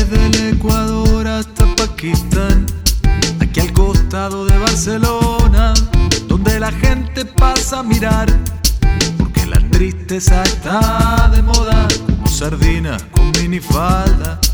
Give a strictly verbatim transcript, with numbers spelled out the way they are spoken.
Desde el Ecuador hasta Pakistán, aquí al costado de Barcelona, donde la gente pasa a mirar, porque la tristeza está de moda, como sardinas con minifalda.